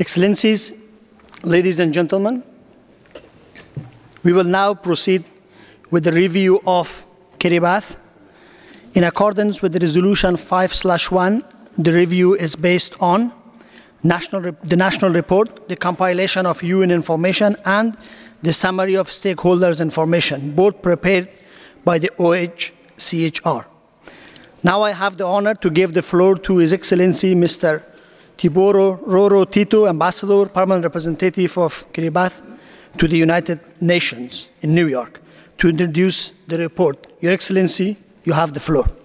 Excellencies, ladies and gentlemen, we will now proceed with the review of Kiribati. In accordance with the Resolution 5/1, the review is based on the national report, the compilation of UN information, and the summary of stakeholders' information, both prepared by the OHCHR. Now I have the honor to give the floor to His Excellency Mr. Tiboro Roro Tito, Ambassador, Permanent Representative of Kiribati to the United Nations in New York, to introduce the report. Your Excellency, you have the floor.